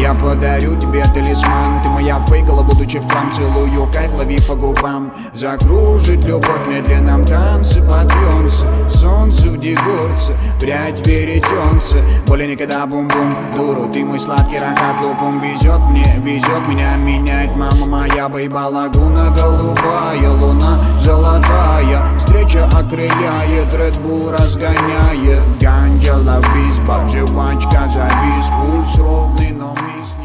Я подарю тебе талисман, ты моя фейкала, будучи флам. Целую кайф, лови по губам. Закружит любовь в медленном танце под пьонцы. Солнце в дегурце, прядь веретенце. Более никогда бум-бум, дуру, ты мой сладкий рахат лукум. Везет мне, везет меня, меняет мама моя. Бейба лагуна, голубая луна, золотая. Встреча окрыляет, Red Bull разгоняет. Ганджа, ловись, жвачка, завис, пульс ровный, но мисс.